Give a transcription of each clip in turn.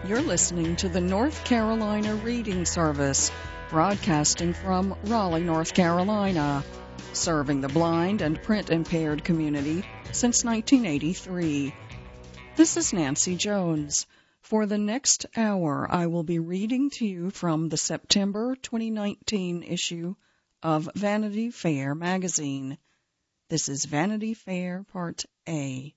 You're listening to the North Carolina Reading Service, broadcasting from Raleigh, North Carolina, serving the blind and print-impaired community since 1983. This is Nancy Jones. For the next hour, I will be reading to you from the September 2019 issue of Vanity Fair magazine. This is Vanity Fair Part A.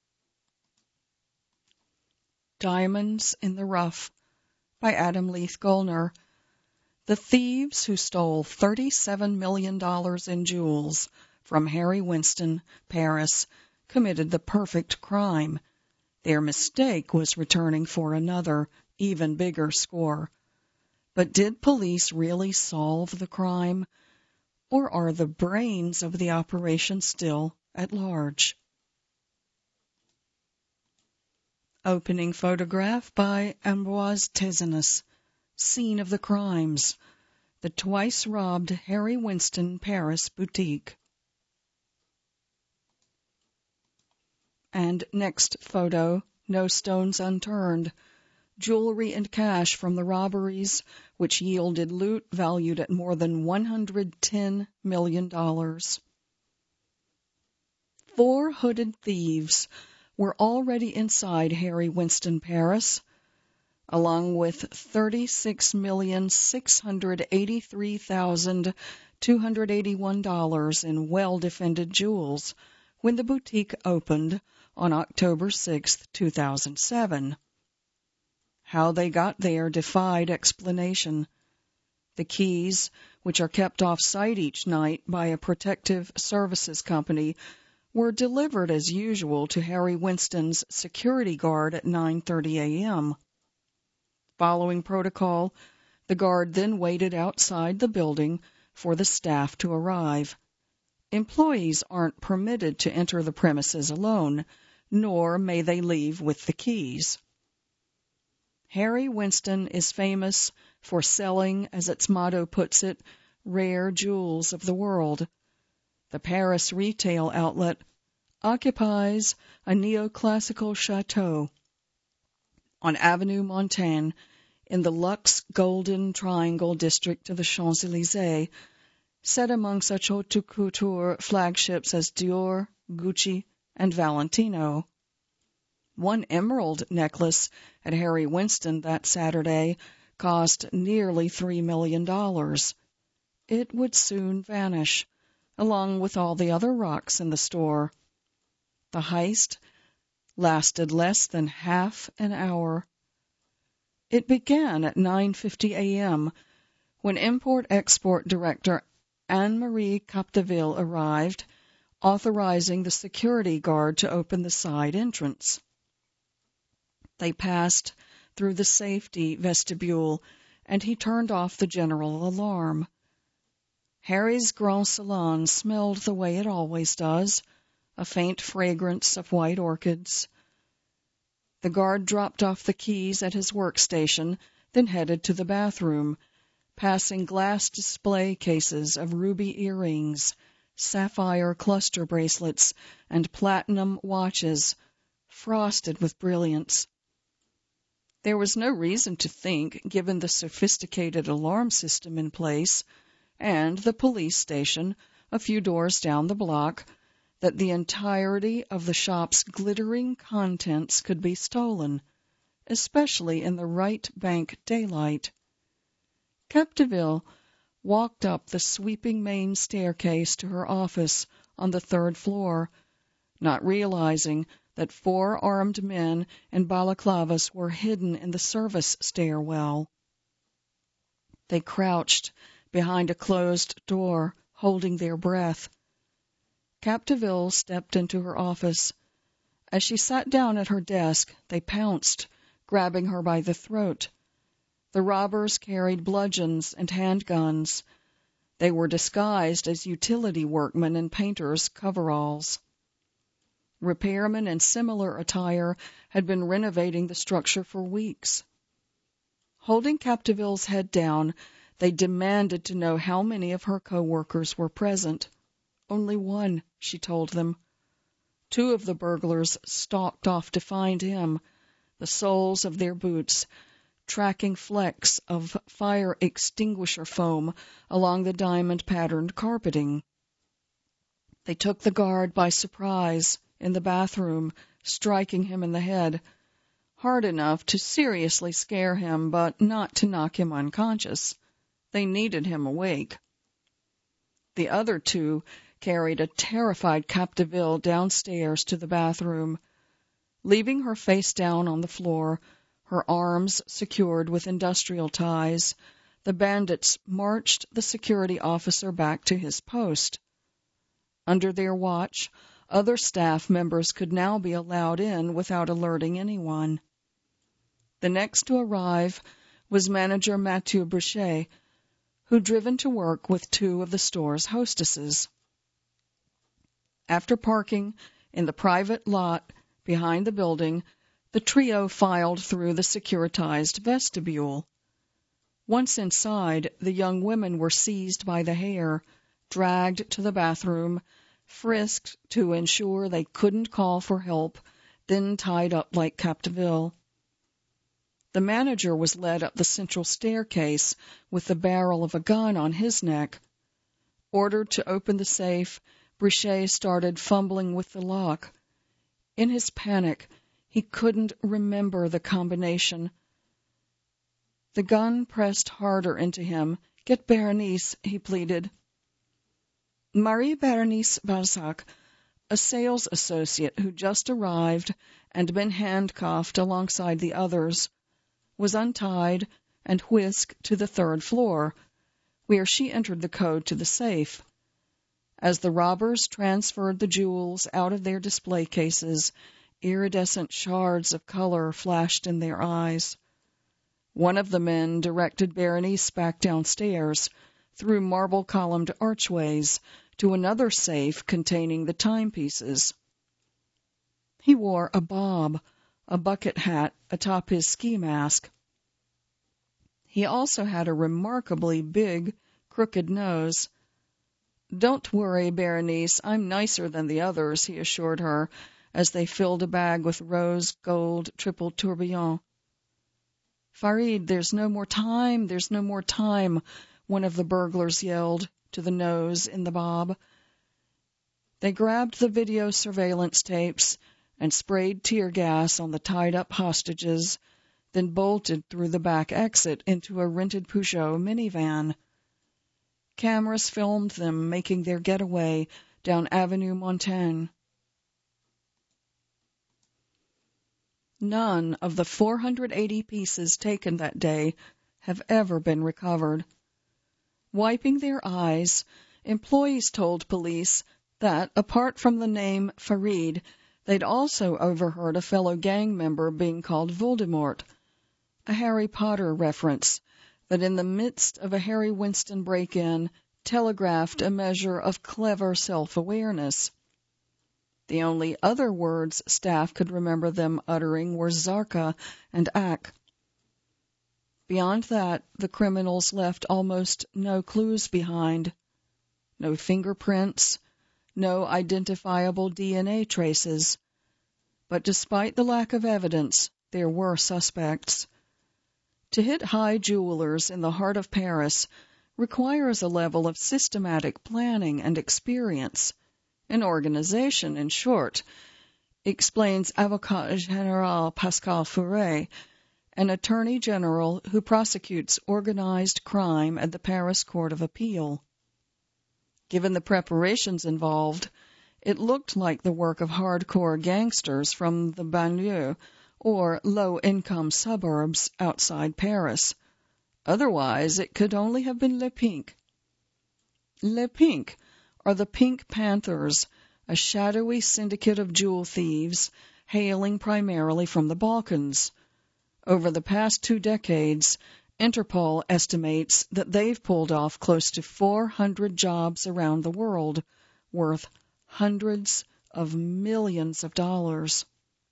Diamonds in the Rough by Adam Leith Golner. The thieves who stole $37 million in jewels from Harry Winston, Paris, committed the perfect crime. Their mistake was returning for another, even bigger score. But did police really solve the crime? Or are the brains of the operation still at large? Opening photograph by Ambroise Tézinus. Scene of the crimes. The twice-robbed Harry Winston Paris boutique. And next photo, no stones unturned. Jewelry and cash from the robberies, which yielded loot valued at more than $110 million. 4 hooded thieves were already inside Harry Winston Paris, along with $36,683,281 in well-defended jewels when the boutique opened on October 6, 2007. How they got there defied explanation. The keys, which are kept off-site each night by a protective services company, were delivered as usual to Harry Winston's security guard at 9:30 a.m. Following protocol, the guard then waited outside the building for the staff to arrive. Employees aren't permitted to enter the premises alone, nor may they leave with the keys. Harry Winston is famous for selling, as its motto puts it, rare jewels of the world. The Paris retail outlet occupies a neoclassical chateau on Avenue Montaigne in the luxe Golden Triangle district of the Champs-Élysées, set among such haute couture flagships as Dior, Gucci, and Valentino. One emerald necklace at Harry Winston that Saturday cost nearly $3 million. It would soon vanish, along with all the other rocks in the store. The heist lasted less than half an hour. It began at 9:50 a.m. when Import-Export Director Anne-Marie Capdeville arrived, authorizing the security guard to open the side entrance. They passed through the safety vestibule, and he turned off the general alarm. Harry's Grand Salon smelled the way it always does, a faint fragrance of white orchids. The guard dropped off the keys at his workstation, then headed to the bathroom, passing glass display cases of ruby earrings, sapphire cluster bracelets, and platinum watches, frosted with brilliance. There was no reason to think, given the sophisticated alarm system in place and the police station a few doors down the block, that the entirety of the shop's glittering contents could be stolen, especially in the right bank daylight. Capdeville walked up the sweeping main staircase to her office on the 3rd floor, not realizing that 4 armed men in balaclavas were hidden in the service stairwell. They crouched behind a closed door, holding their breath. Capdeville stepped into her office. As she sat down at her desk, they pounced, grabbing her by the throat. The robbers carried bludgeons and handguns. They were disguised as utility workmen in painters' coveralls. Repairmen in similar attire had been renovating the structure for weeks. Holding Capdeville's head down, they demanded to know how many of her co-workers were present. Only one, she told them. 2 of the burglars stalked off to find him, the soles of their boots, tracking flecks of fire extinguisher foam along the diamond-patterned carpeting. They took the guard by surprise in the bathroom, striking him in the head, hard enough to seriously scare him, but not to knock him unconscious. They needed him awake. The other two carried a terrified Capdeville downstairs to the bathroom. Leaving her face down on the floor, her arms secured with industrial ties, the bandits marched the security officer back to his post. Under their watch, other staff members could now be allowed in without alerting anyone. The next to arrive was manager Mathieu Brichet, who'd driven to work with two of the store's hostesses. After parking in the private lot behind the building, the trio filed through the securitized vestibule. Once inside, the young women were seized by the hair, dragged to the bathroom, frisked to ensure they couldn't call for help, then tied up like Capdeville. The manager was led up the central staircase with the barrel of a gun on his neck. Ordered to open the safe, Brichet started fumbling with the lock. In his panic, he couldn't remember the combination. The gun pressed harder into him. "Get Berenice," he pleaded. Marie Berenice Balzac, a sales associate who just arrived and been handcuffed alongside the others, was untied and whisked to the third floor, where she entered the code to the safe. As the robbers transferred the jewels out of their display cases, iridescent shards of color flashed in their eyes. One of the men directed Berenice back downstairs, through marble-columned archways, to another safe containing the timepieces. He wore a bob, a bucket hat atop his ski mask. He also had a remarkably big, crooked nose. "Don't worry, Berenice, I'm nicer than the others," he assured her, as they filled a bag with rose gold triple tourbillon. "Farid, there's no more time, there's no more time," one of the burglars yelled to the nose in the bob. They grabbed the video surveillance tapes and sprayed tear gas on the tied-up hostages, then bolted through the back exit into a rented Peugeot minivan. Cameras filmed them making their getaway down Avenue Montaigne. None of the 480 pieces taken that day have ever been recovered. Wiping their eyes, employees told police that, apart from the name Farid, they'd also overheard a fellow gang member being called Voldemort, a Harry Potter reference that in the midst of a Harry Winston break-in telegraphed a measure of clever self-awareness. The only other words staff could remember them uttering were Zarka and Ak. Beyond that, the criminals left almost no clues behind. No fingerprints, no identifiable DNA traces. But despite the lack of evidence, there were suspects. To hit high jewelers in the heart of Paris requires a level of systematic planning and experience, an organization, in short, explains Avocat General Pascal Furet, an attorney general who prosecutes organized crime at the Paris Court of Appeal. Given the preparations involved, it looked like the work of hardcore gangsters from the banlieue or low-income suburbs outside Paris. Otherwise, it could only have been Les Pink. Les Pink are the Pink Panthers, a shadowy syndicate of jewel thieves hailing primarily from the Balkans. Over the past 2 decades, Interpol estimates that they've pulled off close to 400 jobs around the world, worth hundreds of millions of dollars.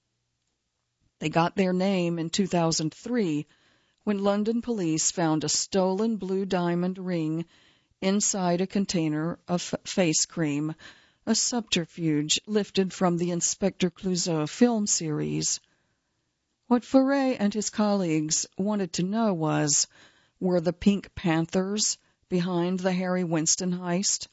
They got their name in 2003 when London police found a stolen blue diamond ring inside a container of face cream, a subterfuge lifted from the Inspector Clouseau film series. What Furet and his colleagues wanted to know was, were the Pink Panthers behind the Harry Winston heist?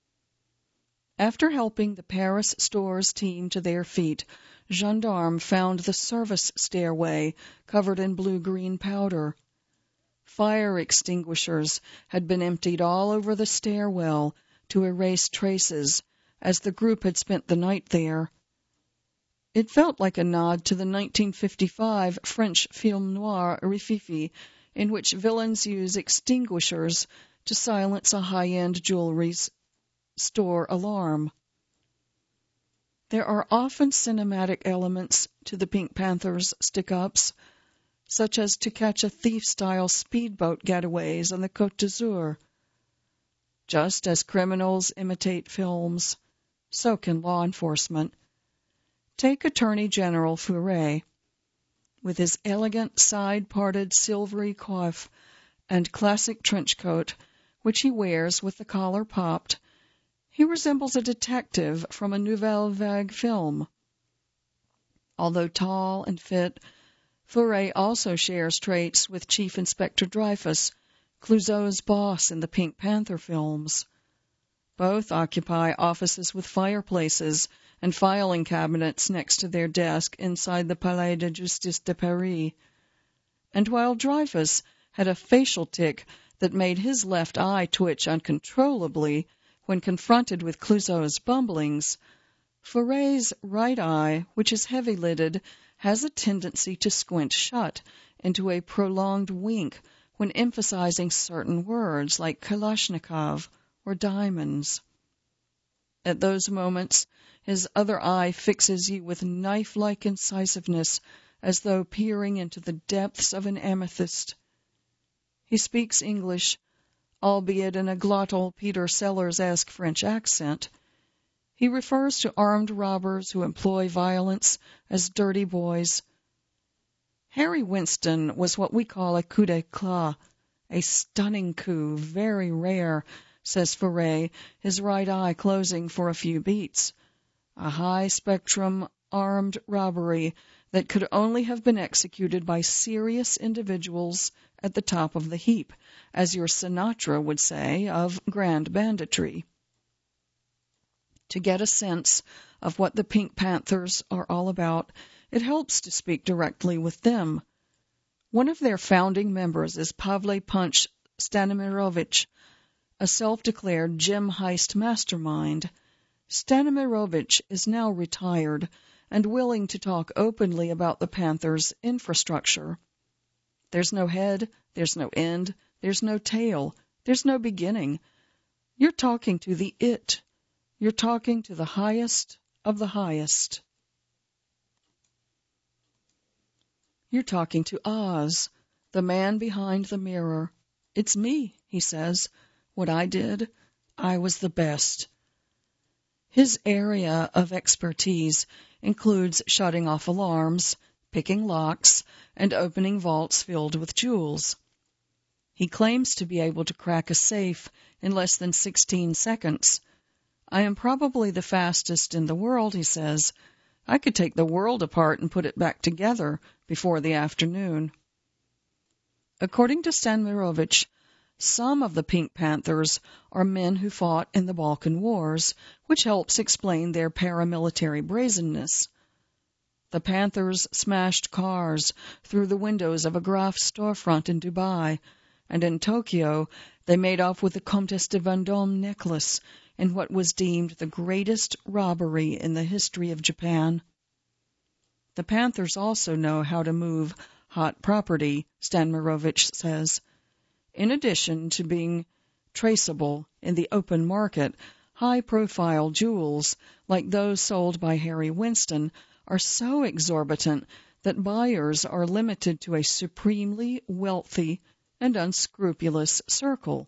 After helping the Paris Stores team to their feet, gendarmes found the service stairway covered in blue-green powder. Fire extinguishers had been emptied all over the stairwell to erase traces, as the group had spent the night there. It felt like a nod to the 1955 French film noir Rififi, in which villains use extinguishers to silence a high-end jewelry store alarm. There are often cinematic elements to the Pink Panthers' stick-ups, such as to catch a thief-style speedboat getaways on the Côte d'Azur. Just as criminals imitate films, so can law enforcement. Take Attorney General Furet. With his elegant side-parted silvery coif and classic trench coat, which he wears with the collar popped, he resembles a detective from a Nouvelle Vague film. Although tall and fit, Furet also shares traits with Chief Inspector Dreyfus, Clouseau's boss in the Pink Panther films. Both occupy offices with fireplaces and filing cabinets next to their desk inside the Palais de Justice de Paris. And while Dreyfus had a facial tic that made his left eye twitch uncontrollably when confronted with Clouseau's bumblings, Furet's right eye, which is heavy-lidded, has a tendency to squint shut into a prolonged wink when emphasizing certain words like Kalashnikov or diamonds. At those moments, his other eye fixes you with knife-like incisiveness, as though peering into the depths of an amethyst. He speaks English, albeit in a glottal Peter Sellers-esque French accent. He refers to armed robbers who employ violence as dirty boys. Harry Winston was what we call a coup d'éclat, a stunning coup, very rare, says Furet, his right eye closing for a few beats. A high-spectrum armed robbery that could only have been executed by serious individuals at the top of the heap, as your Sinatra would say of grand banditry. To get a sense of what the Pink Panthers are all about, it helps to speak directly with them. One of their founding members is Pavle Punch Stanimirovich, a self-declared gem heist mastermind. Stanimirovich is now retired and willing to talk openly about the Panthers' infrastructure. There's no head, there's no end, there's no tail, there's no beginning. You're talking to the it. You're talking to the highest of the highest. You're talking to Oz, the man behind the mirror. It's me, he says. What I did, I was the best. His area of expertise includes shutting off alarms, picking locks, and opening vaults filled with jewels. He claims to be able to crack a safe in less than 16 seconds. I am probably the fastest in the world, he says. I could take the world apart and put it back together before the afternoon. According to Stanimirovich, some of the Pink Panthers are men who fought in the Balkan Wars, which helps explain their paramilitary brazenness. The Panthers smashed cars through the windows of a Graf storefront in Dubai, and in Tokyo they made off with the Comtesse de Vendôme necklace in what was deemed the greatest robbery in the history of Japan. The Panthers also know how to move hot property, Stanimirovich says. In addition to being traceable in the open market, high-profile jewels, like those sold by Harry Winston, are so exorbitant that buyers are limited to a supremely wealthy and unscrupulous circle.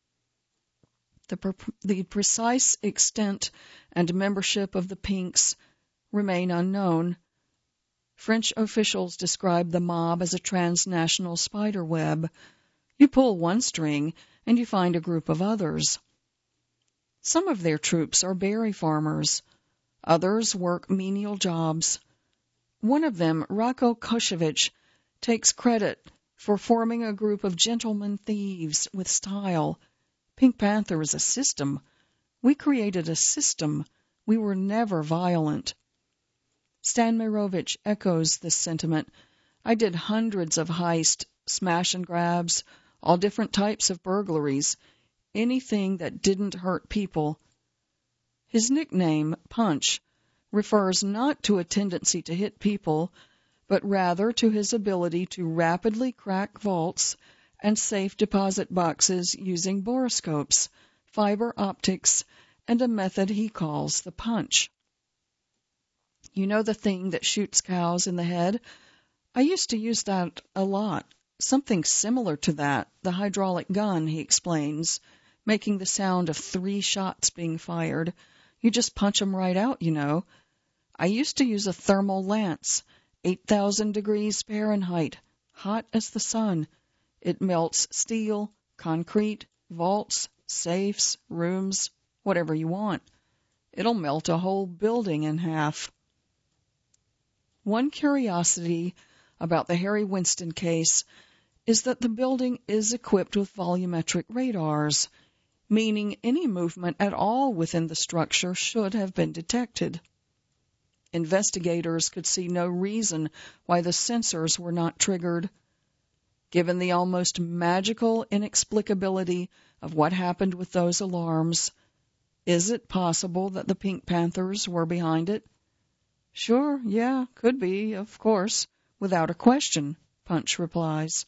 The precise extent and membership of the Pinks remain unknown. French officials describe the mob as a transnational spider web. You pull one string, and you find a group of others. Some of their troops are berry farmers. Others work menial jobs. One of them, Rocco Koshevich, takes credit for forming a group of gentlemen thieves with style. Pink Panther is a system. We created a system. We were never violent. Stan Mirovich echoes this sentiment. I did hundreds of heists, smash and grabs, all different types of burglaries, anything that didn't hurt people. His nickname, Punch, refers not to a tendency to hit people, but rather to his ability to rapidly crack vaults and safe deposit boxes using borescopes, fiber optics, and a method he calls the punch. You know the thing that shoots cows in the head? I used to use that a lot. Something similar to that, the hydraulic gun, he explains, making the sound of 3 shots being fired. You just punch 'em right out, you know. I used to use a thermal lance, 8,000 degrees Fahrenheit, hot as the sun. It melts steel, concrete, vaults, safes, rooms, whatever you want. It'll melt a whole building in half. One curiosity about the Harry Winston case is that the building is equipped with volumetric radars, meaning any movement at all within the structure should have been detected. Investigators could see no reason why the sensors were not triggered. Given the almost magical inexplicability of what happened with those alarms, is it possible that the Pink Panthers were behind it? Sure, yeah, could be, of course, without a question, Punch replies.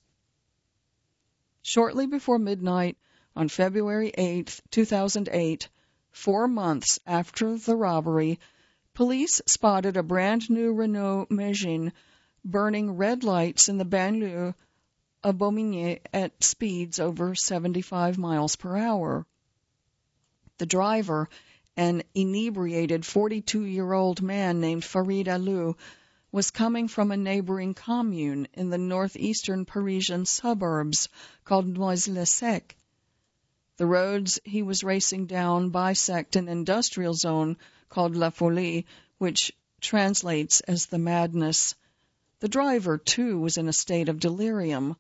Shortly before midnight on February 8, 2008, 4 months after the robbery, police spotted a brand-new Renault Megane burning red lights in the banlieue of Bobigny at speeds over 75 miles per hour. The driver, an inebriated 42-year-old man named Farid Alou, was coming from a neighboring commune in the northeastern Parisian suburbs called Noisy-le-Sec. The roads he was racing down bisect an industrial zone called La Folie, which translates as the madness. The driver, too, was in a state of delirium.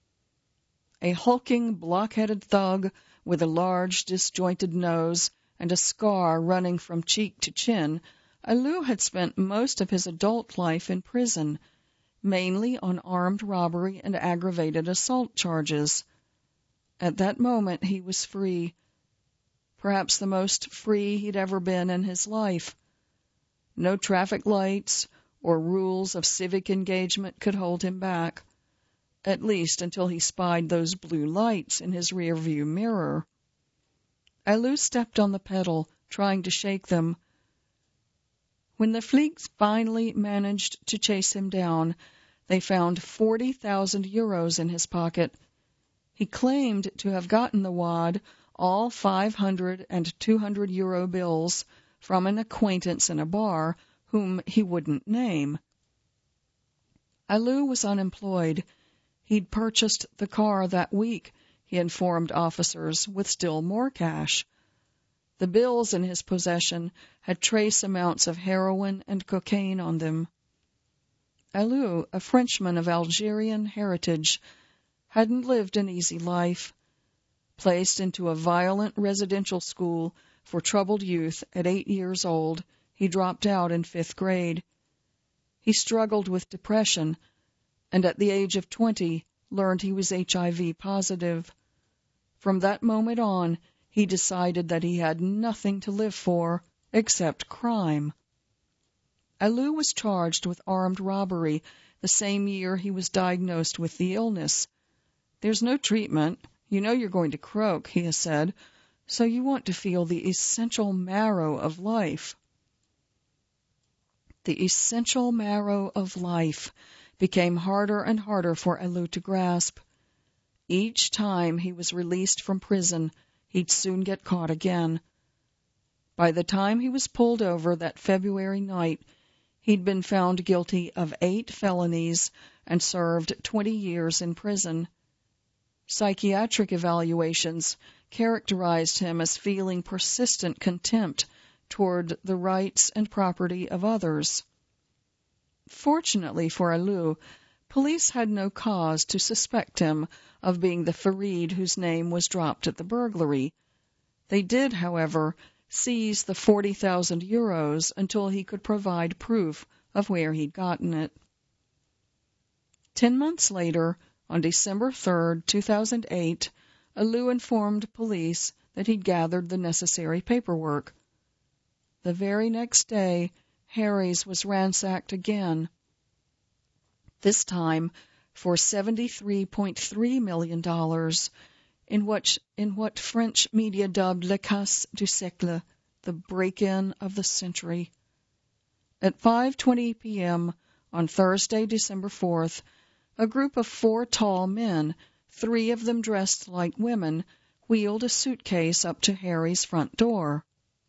A hulking, block-headed thug with a large, disjointed nose and a scar running from cheek to chin, Alou had spent most of his adult life in prison, mainly on armed robbery and aggravated assault charges. At that moment he was free, perhaps the most free he'd ever been in his life. No traffic lights or rules of civic engagement could hold him back, at least until he spied those blue lights in his rearview mirror. Alou stepped on the pedal, trying to shake them. When the flics finally managed to chase him down, they found 40,000 euros in his pocket. He claimed to have gotten the wad, all 500 and 200 euro bills, from an acquaintance in a bar whom he wouldn't name. Alou was unemployed. He'd purchased the car that week, he informed officers, with still more cash. The bills in his possession had trace amounts of heroin and cocaine on them. Alou, a Frenchman of Algerian heritage, hadn't lived an easy life. Placed into a violent residential school for troubled youth at 8 years old, he dropped out in 5th grade. He struggled with depression, and at the age of 20 learned he was HIV positive. From that moment on, he decided that he had nothing to live for except crime. Alou was charged with armed robbery the same year he was diagnosed with the illness. There's no treatment. You know you're going to croak, he has said, so you want to feel the essential marrow of life. The essential marrow of life became harder and harder for Alou to grasp. Each time he was released from prison, he'd soon get caught again. By the time he was pulled over that February night, he'd been found guilty of 8 felonies and served 20 years in prison. Psychiatric evaluations characterized him as feeling persistent contempt toward the rights and property of others. Fortunately for Alou, police had no cause to suspect him of being the Farid whose name was dropped at the burglary. They did, however, seize the 40,000 euros until he could provide proof of where he'd gotten it. 10 months later, on December 3, 2008, Alou informed police that he'd gathered the necessary paperwork. The very next day, Harry's was ransacked again, this time for $73.3 million in what French media dubbed Le Casse du siècle, the break-in of the century. At 5:20 p.m. on Thursday, December 4th, a group of 4 tall men, 3 of them dressed like women, wheeled a suitcase up to Harry's front door.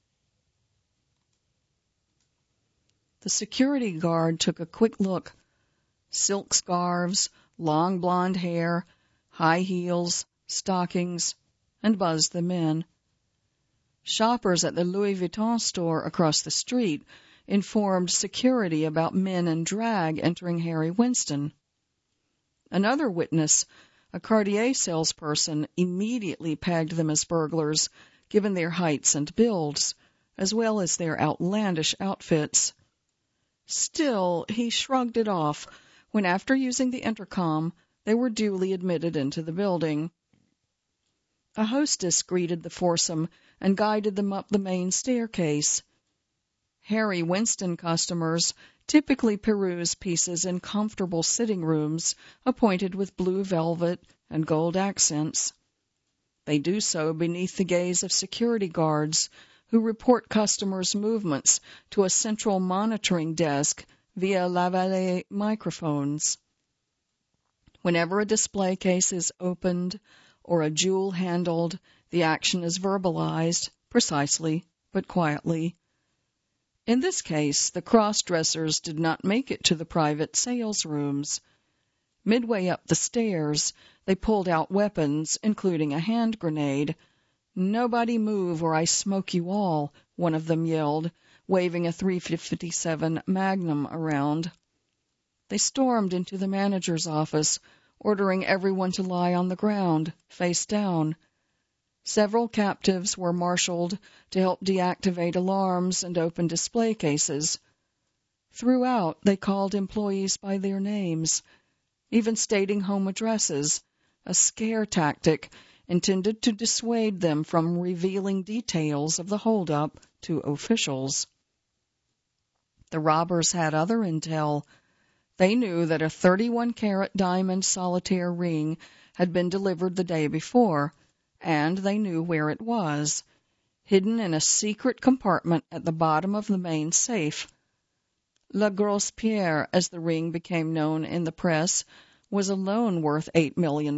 The security guard took a quick look. Silk scarves, long blonde hair, high heels, stockings, and buzzed them in. Shoppers at the Louis Vuitton store across the street informed security about men in drag entering Harry Winston. Another witness, a Cartier salesperson, immediately pegged them as burglars, given their heights and builds, as well as their outlandish outfits. Still, he shrugged it off when, after using the intercom, they were duly admitted into the building. A hostess greeted the foursome and guided them up the main staircase. Harry Winston customers typically peruse pieces in comfortable sitting rooms appointed with blue velvet and gold accents. They do so beneath the gaze of security guards who report customers' movements to a central monitoring desk via lavalier microphones. Whenever a display case is opened or a jewel handled, the action is verbalized, precisely but quietly. In this case, the cross-dressers did not make it to the private sales rooms. Midway up the stairs, they pulled out weapons, including a hand grenade. "Nobody move or I smoke you all," one of them yelled, waving a .357 Magnum around. They stormed into the manager's office, ordering everyone to lie on the ground, face down. Several captives were marshaled to help deactivate alarms and open display cases. Throughout, they called employees by their names, even stating home addresses, a scare tactic intended to dissuade them from revealing details of the holdup to officials. The robbers had other intel. They knew that a 31-carat diamond solitaire ring had been delivered the day before, and they knew where it was, hidden in a secret compartment at the bottom of the main safe. La Grosse Pierre, as the ring became known in the press, was alone worth $8 million.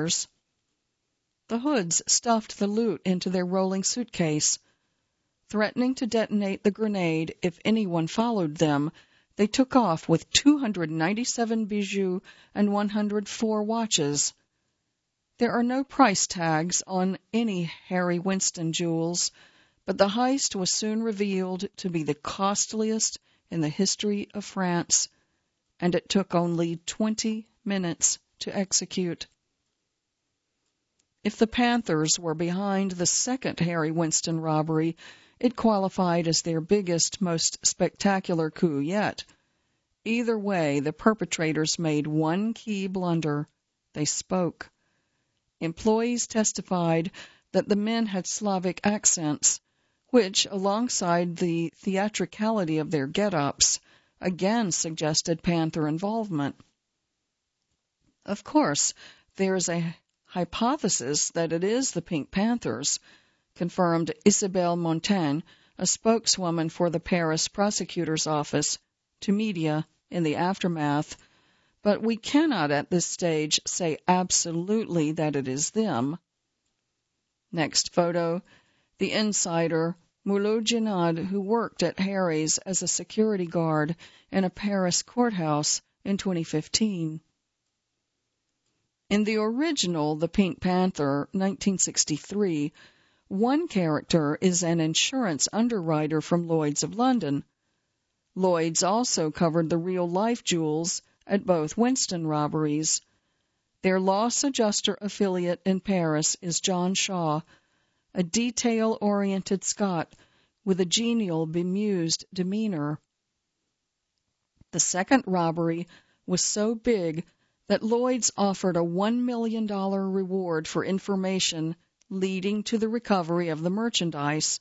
The Hoods stuffed the loot into their rolling suitcase. Threatening to detonate the grenade if anyone followed them, they took off with 297 bijoux and 104 watches. There are no price tags on any Harry Winston jewels, but the heist was soon revealed to be the costliest in the history of France, and it took only 20 minutes to execute. If the Panthers were behind the second Harry Winston robbery, it qualified as their biggest, most spectacular coup yet. Either way, the perpetrators made one key blunder. They spoke. Employees testified that the men had Slavic accents, which, alongside the theatricality of their get-ups, again suggested Panther involvement. Of course, there is a hypothesis that it is the Pink Panthers, confirmed Isabelle Montaigne, a spokeswoman for the Paris prosecutor's office, to media in the aftermath, but we cannot at this stage say absolutely that it is them. Next photo, the insider, Mulot Ginad, who worked at Harry's as a security guard in a Paris courthouse in 2015. In the original The Pink Panther, 1963, one character is an insurance underwriter from Lloyd's of London. Lloyd's also covered the real-life jewels at both Winston robberies. Their loss adjuster affiliate in Paris is John Shaw, a detail-oriented Scot with a genial, bemused demeanor. The second robbery was so big that Lloyd's offered a $1 million reward for information leading to the recovery of the merchandise.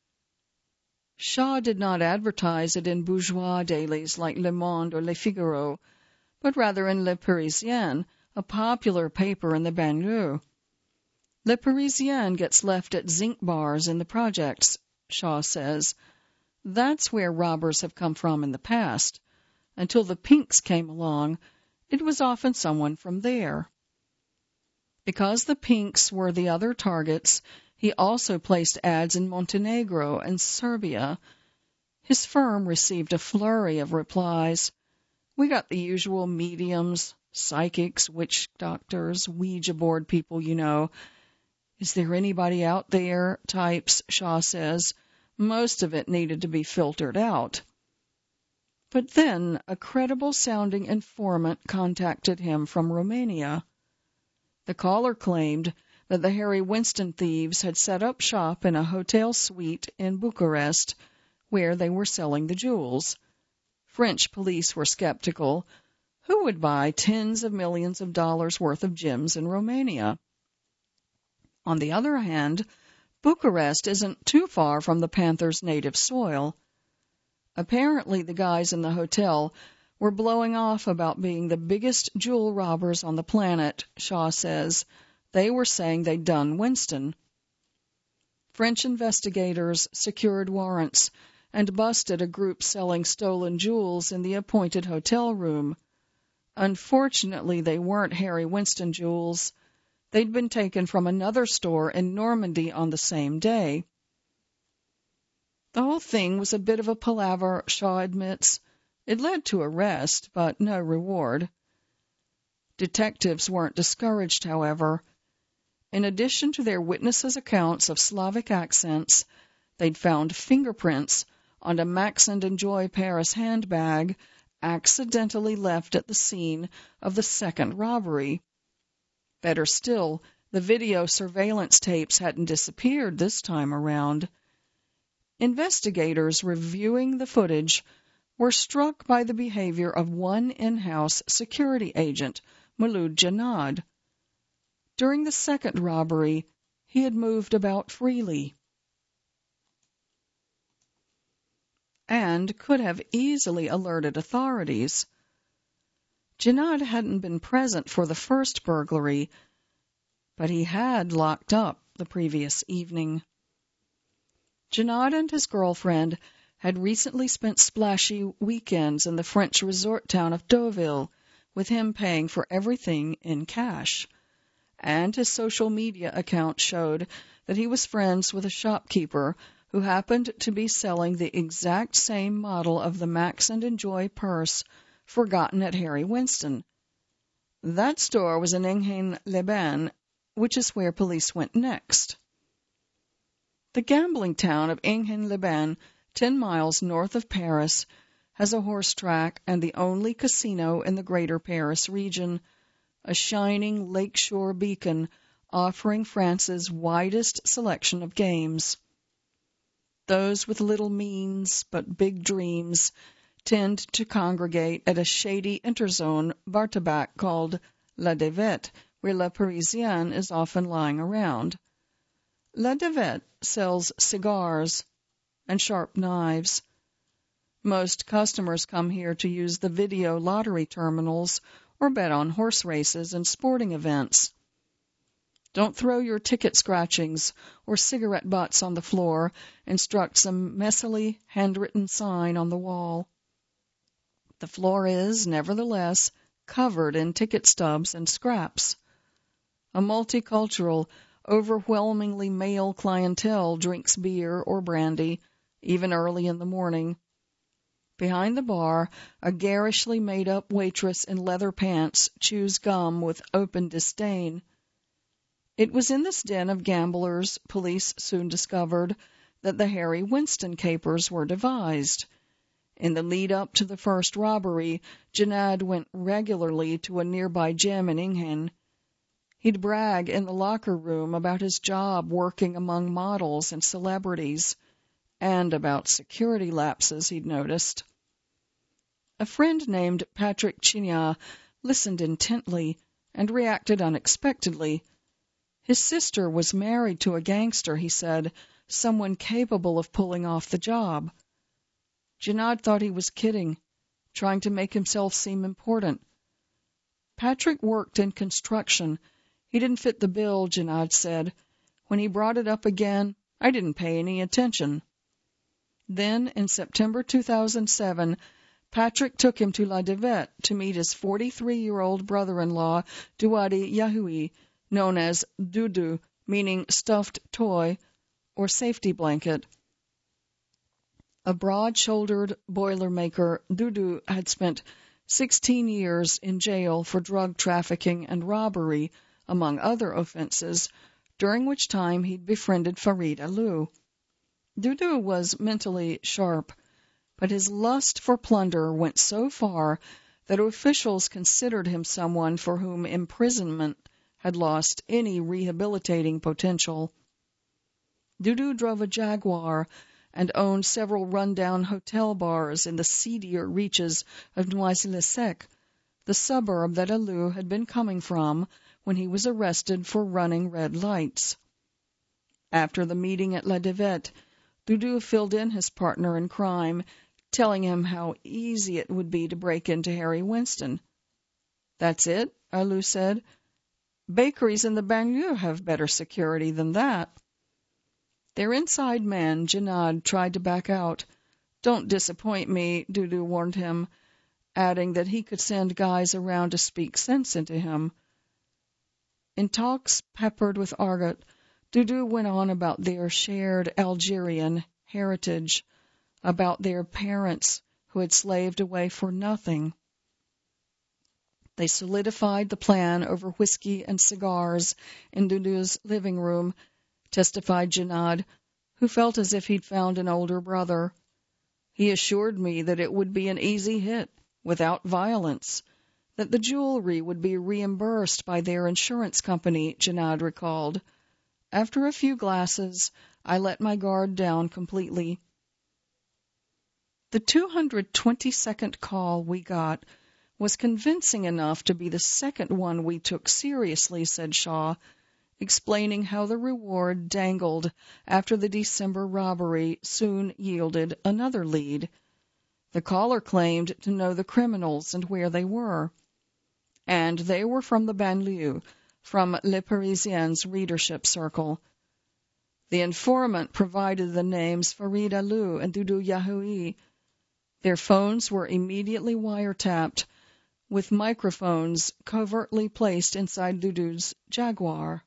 Shaw did not advertise it in bourgeois dailies like Le Monde or Le Figaro, but rather in Le Parisien, a popular paper in the banlieue. Le Parisien gets left at zinc bars in the projects, Shaw says. That's where robbers have come from in the past. Until the Pinks came along, it was often someone from there. Because the Pinks were the other targets, he also placed ads in Montenegro and Serbia. His firm received a flurry of replies. We got the usual mediums, psychics, witch doctors, Ouija board people, you know. Is there anybody out there types, Shaw says. Most of it needed to be filtered out. But then a credible-sounding informant contacted him from Romania. The caller claimed that the Harry Winston thieves had set up shop in a hotel suite in Bucharest, where they were selling the jewels. French police were skeptical. Who would buy tens of millions of dollars worth of gems in Romania? On the other hand, Bucharest isn't too far from the Panthers' native soil. Apparently the guys in the hotel were blowing off about being the biggest jewel robbers on the planet, Shaw says. They were saying they'd done Winston. French investigators secured warrants and busted a group selling stolen jewels in the appointed hotel room. Unfortunately, they weren't Harry Winston jewels. They'd been taken from another store in Normandy on the same day. The whole thing was a bit of a palaver, Shaw admits. It led to arrest, but no reward. Detectives weren't discouraged, however. In addition to their witnesses' accounts of Slavic accents, they'd found fingerprints on a Max and Enjoy Paris handbag accidentally left at the scene of the second robbery. Better still, the video surveillance tapes hadn't disappeared this time around. Investigators reviewing the footage were struck by the behavior of one in-house security agent, Mouloud Janad. During the second robbery, he had moved about freely and could have easily alerted authorities. Janad hadn't been present for the first burglary, but he had locked up the previous evening. Janad and his girlfriend had recently spent splashy weekends in the French resort town of Deauville, with him paying for everything in cash. And his social media account showed that he was friends with a shopkeeper who happened to be selling the exact same model of the Max and Enjoy purse forgotten at Harry Winston. That store was in Enghien-les-Bains, which is where police went next. The gambling town of Enghien-les-Bains, 10 miles north of Paris, has a horse track and the only casino in the greater Paris region, a shining lakeshore beacon offering France's widest selection of games. Those with little means but big dreams tend to congregate at a shady interzone Bartabac called La Devette, where Le Parisien is often lying around. La Devette sells cigars and sharp knives. Most customers come here to use the video lottery terminals or bet on horse races and sporting events. Don't throw your ticket scratchings or cigarette butts on the floor, instructs a messily handwritten sign on the wall. The floor is, nevertheless, covered in ticket stubs and scraps. A multicultural, overwhelmingly male clientele drinks beer or brandy, even early in the morning. Behind the bar, a garishly made-up waitress in leather pants chews gum with open disdain. It was in this den of gamblers, police soon discovered, that the Harry Winston capers were devised. In the lead-up to the first robbery, Jinnah went regularly to a nearby gym in Inghen. He'd brag in the locker room about his job working among models and celebrities, and about security lapses he'd noticed. A friend named Patrick Chignat listened intently and reacted unexpectedly. His sister was married to a gangster, he said, someone capable of pulling off the job. Jinnah thought he was kidding, trying to make himself seem important. Patrick worked in construction. He didn't fit the bill, Jinnah said. When he brought it up again, I didn't pay any attention. Then, in September 2007, Patrick took him to La Devette to meet his 43-year-old brother-in-law, Douadi Yahoui, known as Doudou, meaning stuffed toy or safety blanket. A broad-shouldered boilermaker, Doudou had spent 16 years in jail for drug trafficking and robbery, among other offenses, during which time he'd befriended Farid Alou. Doudou was mentally sharp, but his lust for plunder went so far that officials considered him someone for whom imprisonment had lost any rehabilitating potential. Doudou drove a Jaguar and owned several run-down hotel bars in the seedier reaches of Noisy-le-Sec, the suburb that Alou had been coming from when he was arrested for running red lights. After the meeting at La Devette, Doudou filled in his partner in crime, telling him how easy it would be to break into Harry Winston. "That's it," Alou said. "Bakeries in the banlieue have better security than that." Their inside man, Jinnah, tried to back out. "Don't disappoint me," Doudou warned him, adding that he could send guys around to speak sense into him. In talks peppered with argot, Doudou went on about their shared Algerian heritage, about their parents who had slaved away for nothing. They solidified the plan over whiskey and cigars in Doudou's living room, testified Jinnah, who felt as if he'd found an older brother. "He assured me that it would be an easy hit, without violence, that the jewelry would be reimbursed by their insurance company," Jinnah recalled. "After a few glasses, I let my guard down completely." The 222nd call we got was convincing enough to be the second one we took seriously, said Shaw, explaining how the reward dangled after the December robbery soon yielded another lead. The caller claimed to know the criminals and where they were. And they were from the banlieue, from Le Parisien's readership circle. The informant provided the names Farid Alou and Doudou Yahoui. Their phones were immediately wiretapped, with microphones covertly placed inside Doudou's Jaguar.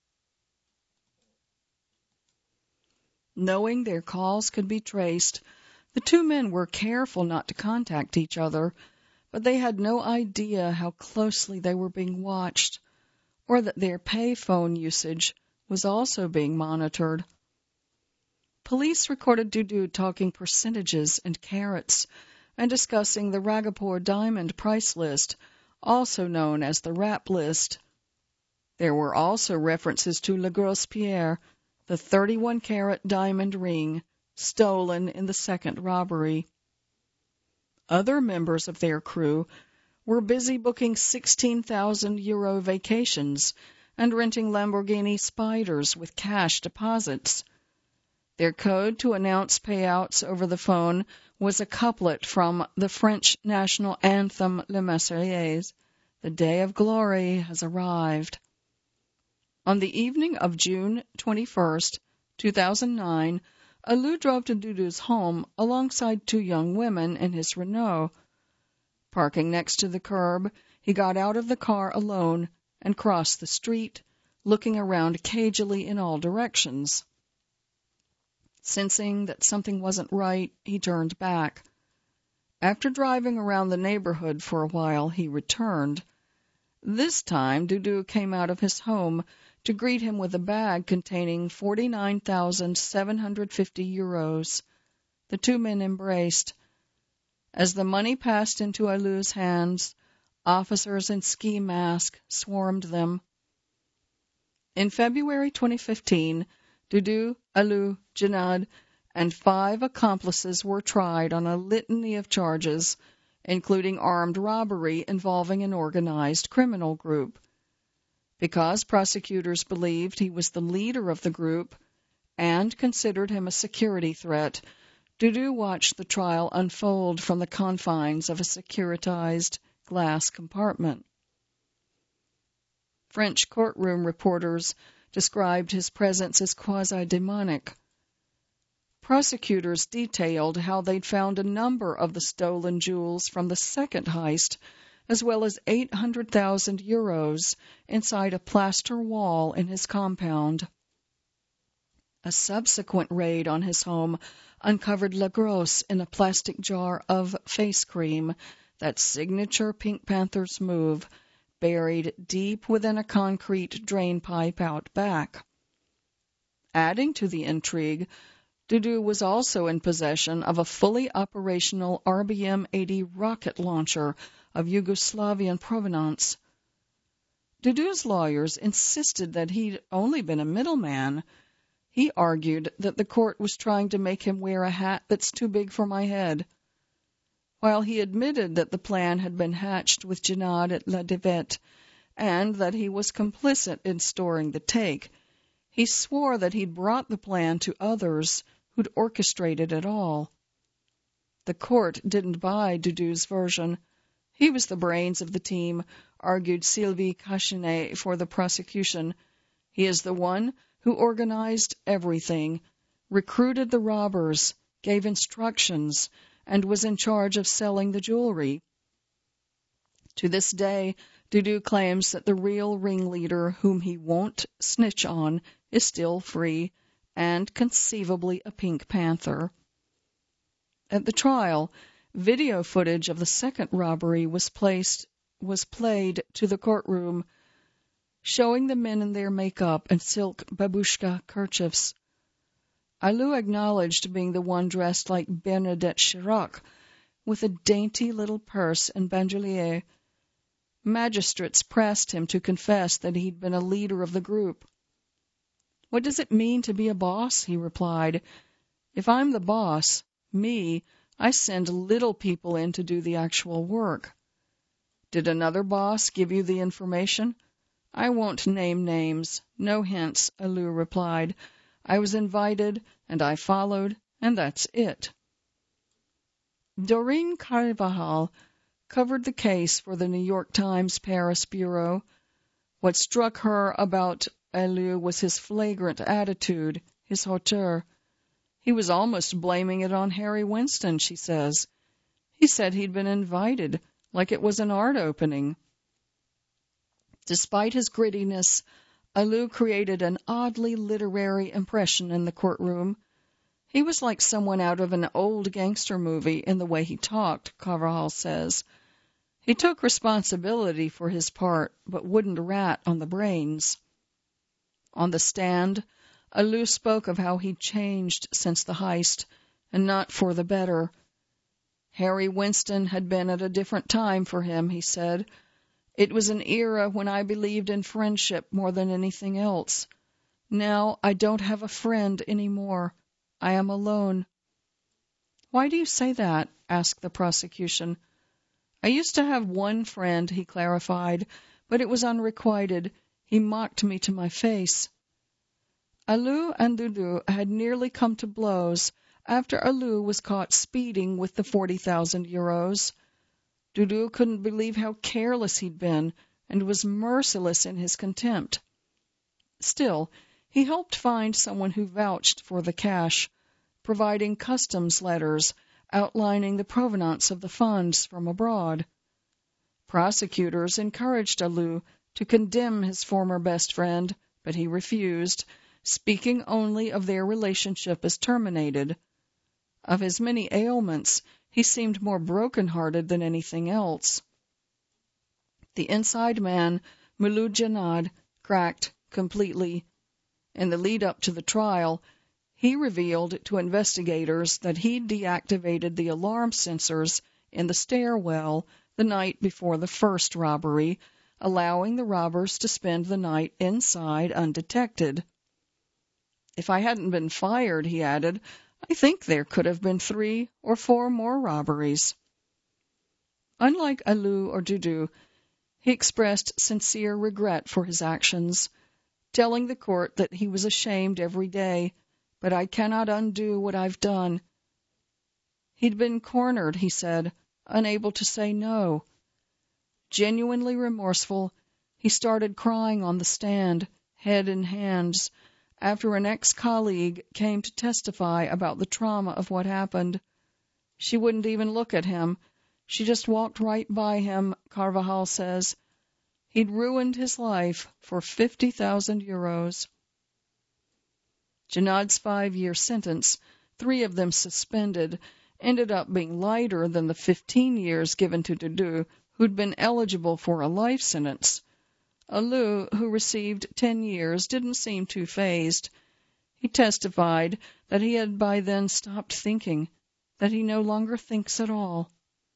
Knowing their calls could be traced, the two men were careful not to contact each other, but they had no idea how closely they were being watched, or that their pay phone usage was also being monitored. Police recorded Doudou talking percentages and carats, and discussing the Ragapour diamond price list, also known as the Rap list. There were also references to Le Gros Pierre, the 31-carat diamond ring stolen in the second robbery. Other members of their crew were busy booking 16,000 euro vacations and renting Lamborghini Spyders with cash deposits. Their code to announce payouts over the phone was a couplet from the French national anthem Le Marseillaise, "The day of glory has arrived." On the evening of June 21st, 2009, Alou drove to Doudou's home alongside two young women in his Renault. Parking next to the curb, he got out of the car alone and crossed the street, looking around cagily in all directions. Sensing that something wasn't right, he turned back. After driving around the neighborhood for a while, he returned. This time, Doudou came out of his home to greet him with a bag containing 49,750 euros. The two men embraced. As the money passed into Allou's hands, officers in ski masks swarmed them. In February 2015, Dudu, Allou, Jinnah, and 5 accomplices were tried on a litany of charges, including armed robbery involving an organized criminal group. Because prosecutors believed he was the leader of the group and considered him a security threat, Dudu watched the trial unfold from the confines of a securitized glass compartment. French courtroom reporters described his presence as quasi-demonic. Prosecutors detailed how they'd found a number of the stolen jewels from the second heist, as well as 800,000 euros inside a plaster wall in his compound. A subsequent raid on his home uncovered La Grosse in a plastic jar of face cream, that signature Pink Panthers move, buried deep within a concrete drain pipe out back. Adding to the intrigue, Dudu was also in possession of a fully operational RBM-80 rocket launcher of Yugoslavian provenance. Dudu's lawyers insisted that he'd only been a middleman. He argued that the court was trying to make him wear a hat that's too big for my head. While he admitted that the plan had been hatched with Jinnah at La Devette and that he was complicit in storing the take, he swore that he'd brought the plan to others who'd orchestrated it all. The court didn't buy Dudu's version. He was the brains of the team, argued Sylvie Cachenet for the prosecution. He is the one who organized everything, recruited the robbers, gave instructions, and was in charge of selling the jewelry. To this day, Dudu claims that the real ringleader, whom he won't snitch on, is still free and conceivably a Pink Panther. At the trial, video footage of the second robbery was played to the courtroom, showing the men in their makeup and silk babushka kerchiefs. Allou acknowledged being the one dressed like Bernadette Chirac, with a dainty little purse and bandolier. Magistrates pressed him to confess that he'd been a leader of the group. "What does it mean to be a boss?" he replied. "If I'm the boss, I send little people in to do the actual work." "Did another boss give you the information?" "I won't name names. No hints," Allou replied. "I was invited, and I followed, and that's it." Doreen Carvajal covered the case for the New York Times Paris bureau. What struck her about Allou was his flagrant attitude, his hauteur. He was almost blaming it on Harry Winston, she says. He said he'd been invited, like it was an art opening. Despite his grittiness, Allou created an oddly literary impression in the courtroom. He was like someone out of an old gangster movie in the way he talked, Carvajal says. He took responsibility for his part, but wouldn't rat on the brains. On the stand, Allou spoke of how he'd changed since the heist, and not for the better. Harry Winston had been at a different time for him, he said. It was an era when I believed in friendship more than anything else. Now I don't have a friend any more. I am alone. "Why do you say that?" asked the prosecution. "I used to have one friend," he clarified, "but it was unrequited. He mocked me to my face." Allou and Dudu had nearly come to blows after Allou was caught speeding with the 40,000 euros. Dudu couldn't believe how careless he'd been and was merciless in his contempt. Still, he helped find someone who vouched for the cash, providing customs letters outlining the provenance of the funds from abroad. Prosecutors encouraged Allou to condemn his former best friend, but he refused, speaking only of their relationship as terminated. Of his many ailments, he seemed more broken-hearted than anything else. The inside man, Mulou Jinnah, cracked completely. In the lead-up to the trial, he revealed to investigators that he'd deactivated the alarm sensors in the stairwell the night before the first robbery, allowing the robbers to spend the night inside undetected. "If I hadn't been fired," he added, "I think there could have been 3 or 4 more robberies." Unlike Alou or Dudu, he expressed sincere regret for his actions, telling the court that he was ashamed every day, but "I cannot undo what I've done." He'd been cornered, he said, unable to say no. Genuinely remorseful, he started crying on the stand, head in hands, after an ex-colleague came to testify about the trauma of what happened. She wouldn't even look at him. She just walked right by him, Carvajal says. He'd ruined his life for 50,000 euros. Jinad's 5-year sentence, 3 of them suspended, ended up being lighter than the 15 years given to Dudu, who'd been eligible for a life sentence. Alou, who received 10 years, didn't seem too fazed. He testified that he had by then stopped thinking, that he no longer thinks at all.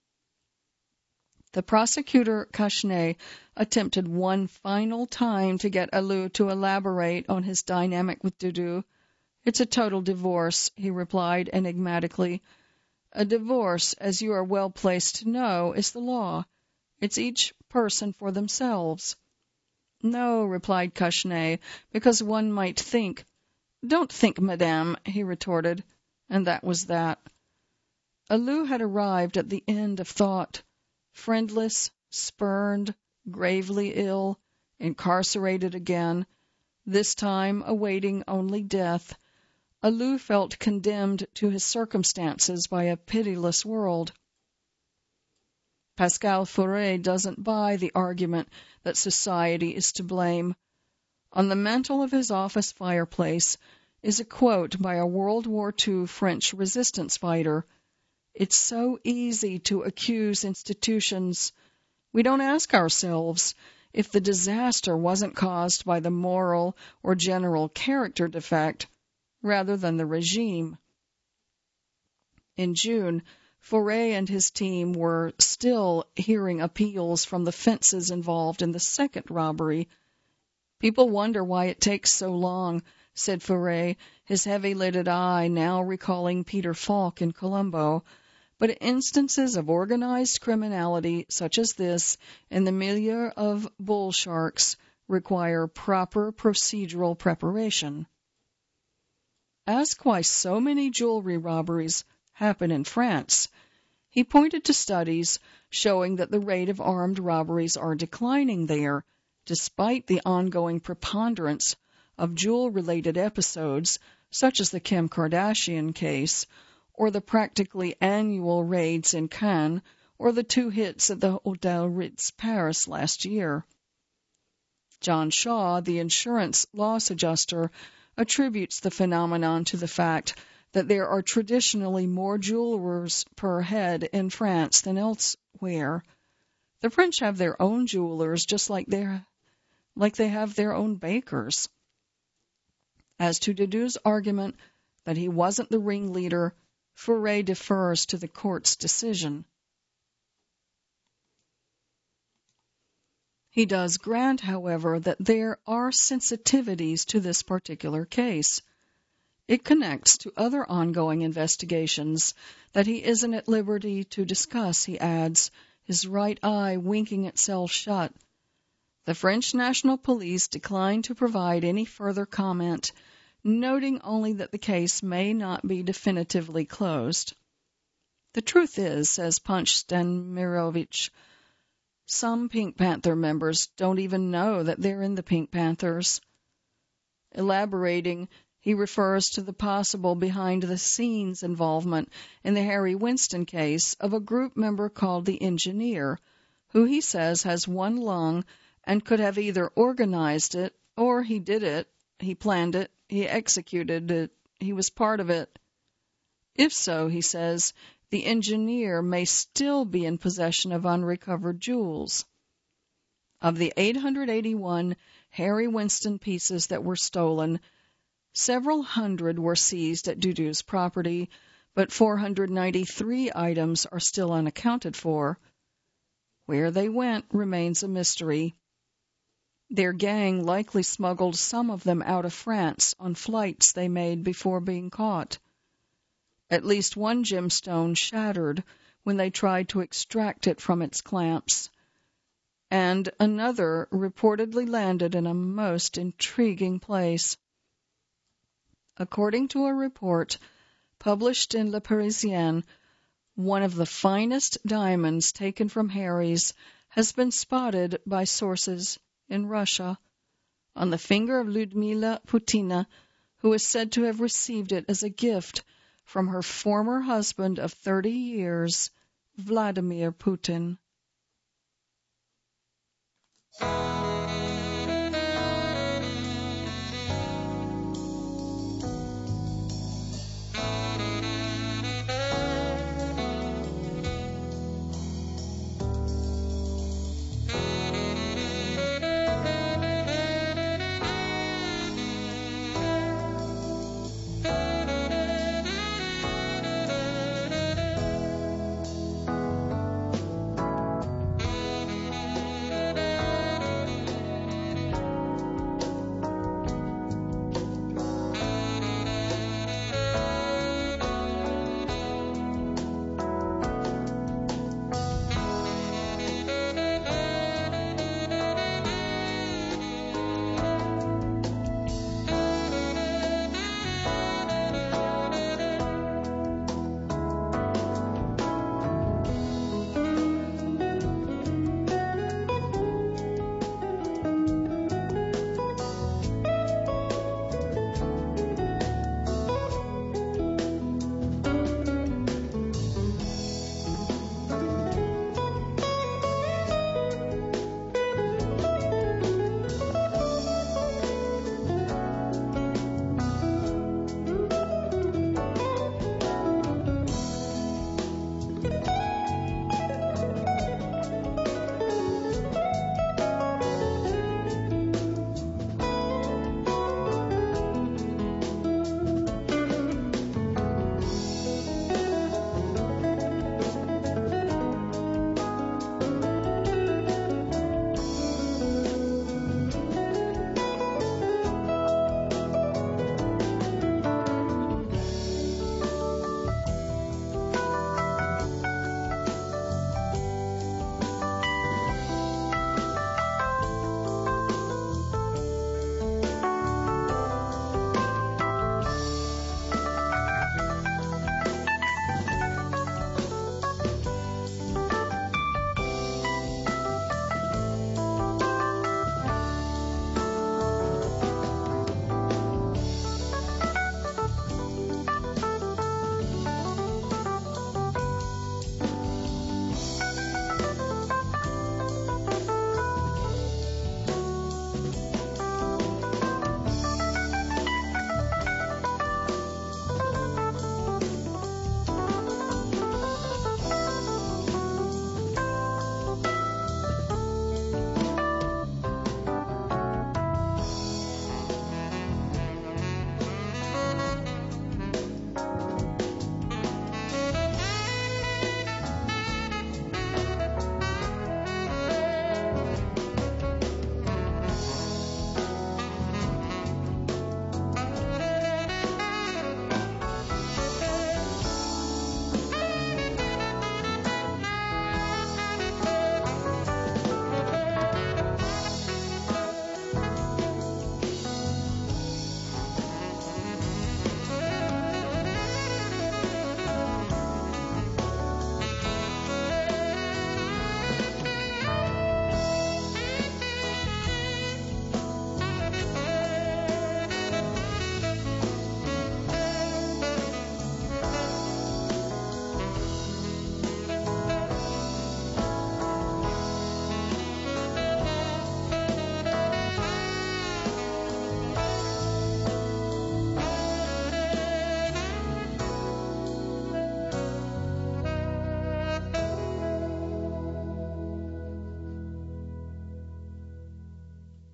The prosecutor, Kashne, attempted one final time to get Alou to elaborate on his dynamic with Dudu. "It's a total divorce," he replied enigmatically. "A divorce, as you are well placed to know, is the law. It's each person for themselves." "No," replied Kashne, "because one might think." "Don't think, madame," he retorted, and that was that. Alou had arrived at the end of thought. Friendless, spurned, gravely ill, incarcerated again, this time awaiting only death, Alou felt condemned to his circumstances by a pitiless world. Pascal Faure doesn't buy the argument that society is to blame. On the mantel of his office fireplace is a quote by a World War II French resistance fighter. "It's so easy to accuse institutions. We don't ask ourselves if the disaster wasn't caused by the moral or general character defect rather than the regime." In June, Faure and his team were still hearing appeals from the fences involved in the second robbery. "People wonder why it takes so long," said Faure, his heavy-lidded eye now recalling Peter Falk in Colombo. "But instances of organized criminality such as this in the milieu of bull sharks require proper procedural preparation." Asked why so many jewelry robberies happen in France, he pointed to studies showing that the rate of armed robberies are declining there, despite the ongoing preponderance of jewel-related episodes, such as the Kim Kardashian case, or the practically annual raids in Cannes, or the 2 hits at the Hotel Ritz Paris last year. John Shaw, the insurance loss adjuster, attributes the phenomenon to the fact that there are traditionally more jewelers per head in France than elsewhere. The French have their own jewelers just like they have their own bakers. As to Dudu's argument that he wasn't the ringleader, Faure defers to the court's decision. He does grant, however, that there are sensitivities to this particular case. It connects to other ongoing investigations that he isn't at liberty to discuss, he adds, his right eye winking itself shut. The French National Police declined to provide any further comment, noting only that the case may not be definitively closed. "The truth is," says Punch Stanimirovich, "some Pink Panther members don't even know that they're in the Pink Panthers." Elaborating, he refers to the possible behind-the-scenes involvement in the Harry Winston case of a group member called the Engineer, who he says has one lung and could have either organized it or he did it, he planned it, he executed it, he was part of it. If so, he says, the Engineer may still be in possession of unrecovered jewels. Of the 881 Harry Winston pieces that were stolen, several hundred were seized at Dudu's property, but 493 items are still unaccounted for. Where they went remains a mystery. Their gang likely smuggled some of them out of France on flights they made before being caught. At least one gemstone shattered when they tried to extract it from its clamps, and another reportedly landed in a most intriguing place. According to a report published in Le Parisien, one of the finest diamonds taken from Harry's has been spotted by sources in Russia on the finger of Lyudmila Putina, who is said to have received it as a gift from her former husband of 30 years, Vladimir Putin.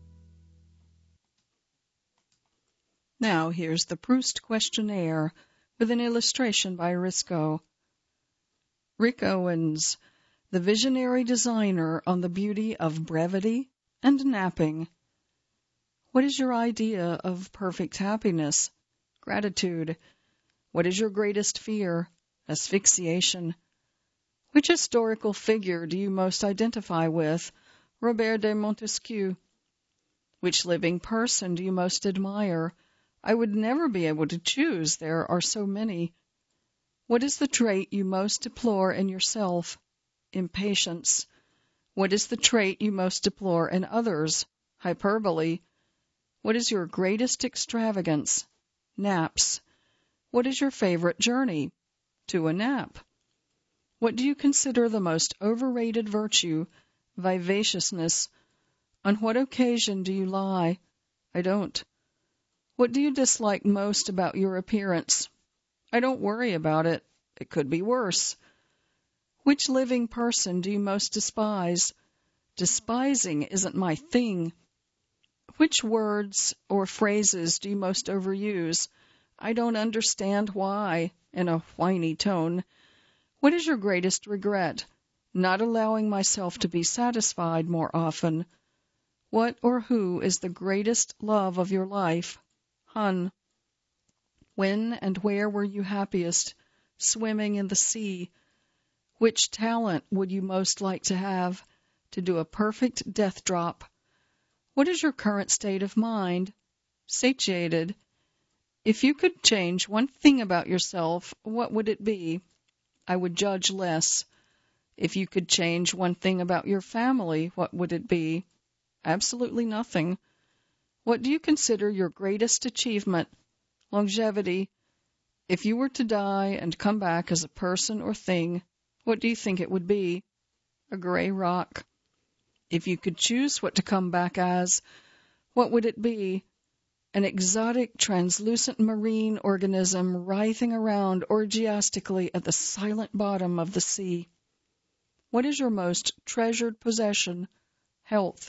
Now here's the Proust questionnaire with an illustration by Risco. Rick Owens, the visionary designer on the beauty of brevity and napping. What is your idea of perfect happiness? Gratitude. What is your greatest fear? Asphyxiation. Which historical figure do you most identify with? Robert de Montesquieu. Which living person do you most admire? I would never be able to choose, there are so many. What is the trait you most deplore in yourself? Impatience. What is the trait you most deplore in others? Hyperbole. What is your greatest extravagance? Naps. What is your favorite journey? To a nap. What do you consider the most overrated virtue? Vivaciousness. On what occasion do you lie? I don't. What do you dislike most about your appearance? I don't worry about it. It could be worse. Which living person do you most despise? Despising isn't my thing. Which words or phrases do you most overuse? I don't understand why, in a whiny tone. What is your greatest regret? Not allowing myself to be satisfied more often. What or who is the greatest love of your life? Hun. When and where were you happiest? Swimming in the sea. Which talent would you most like to have? To do a perfect death drop. What is your current state of mind? Satiated. If you could change one thing about yourself, what would it be? I would judge less. If you could change one thing about your family, what would it be? Absolutely nothing. What do you consider your greatest achievement? Longevity. If you were to die and come back as a person or thing, what do you think it would be? A gray rock. If you could choose what to come back as, what would it be? An exotic, translucent marine organism writhing around orgiastically at the silent bottom of the sea. What is your most treasured possession? Health.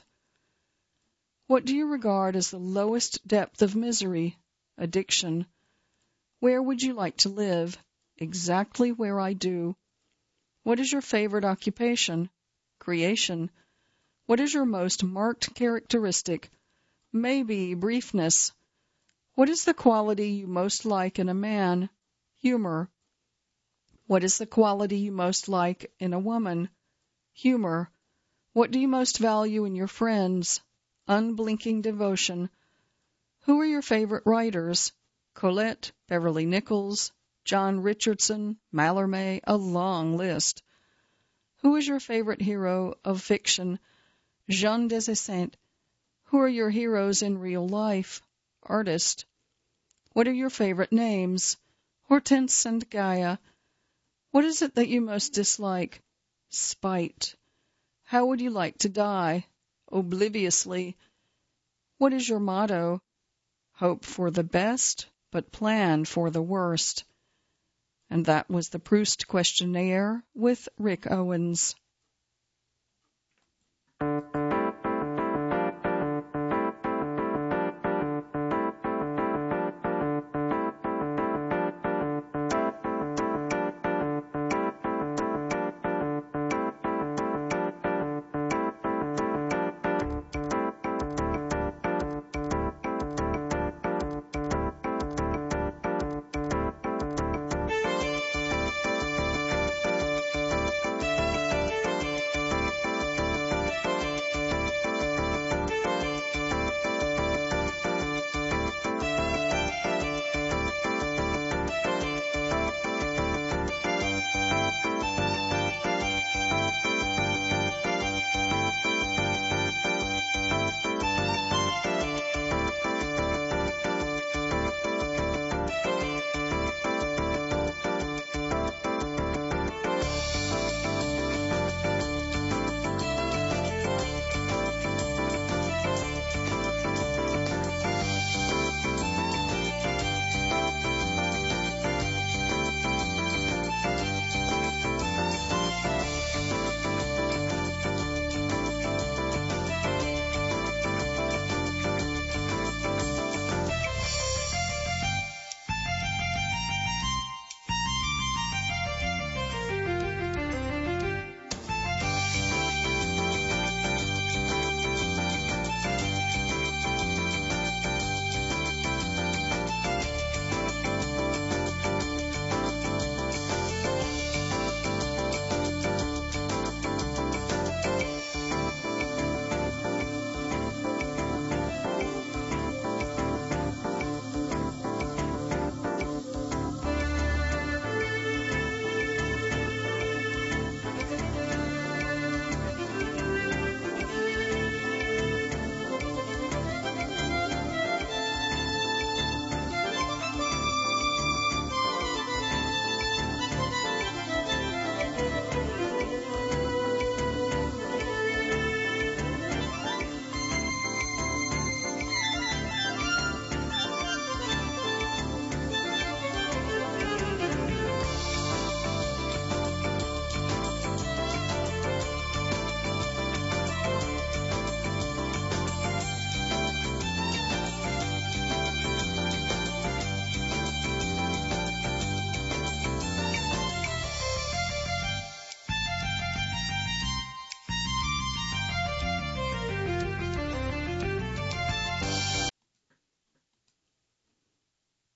What do you regard as the lowest depth of misery? Addiction. Where would you like to live? Exactly where I do. What is your favorite occupation? Creation. What is your most marked characteristic? Maybe briefness. What is the quality you most like in a man? Humor. What is the quality you most like in a woman? Humor. What do you most value in your friends? Unblinking devotion. Who are your favorite writers? Colette, Beverly Nichols, John Richardson, Mallarmé, a long list. Who is your favorite hero of fiction? Jean des Esseintes. Who are your heroes in real life? Artist. What are your favorite names? Hortense and Gaia. What is it that you most dislike? Spite. How would you like to die? Obliviously. What is your motto? Hope for the best, but plan for the worst. And that was the Proust Questionnaire with Rick Owens.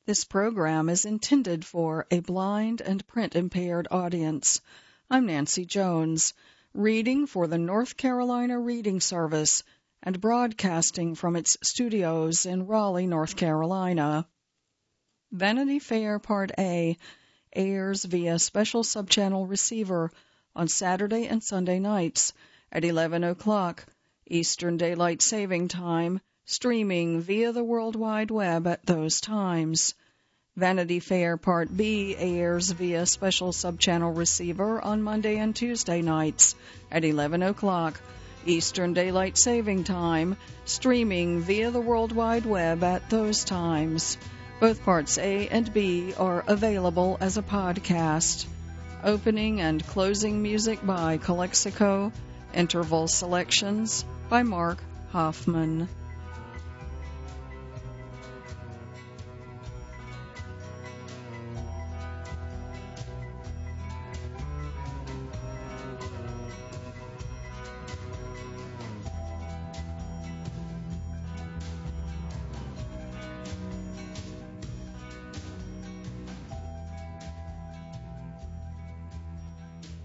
This program is intended for a blind and print-impaired audience. I'm Nancy Jones, reading for the North Carolina Reading Service and broadcasting from its studios in Raleigh, North Carolina. Vanity Fair Part A airs via special subchannel receiver on Saturday and Sunday nights at 11 o'clock Eastern Daylight Saving Time, streaming via the World Wide Web at those times. Vanity Fair Part B airs via special subchannel receiver on Monday and Tuesday nights at 11 o'clock Eastern Daylight Saving Time, streaming via the World Wide Web at those times. Both Parts A and B are available as a podcast. Opening and closing music by Calexico. Interval selections by Mark Hoffman.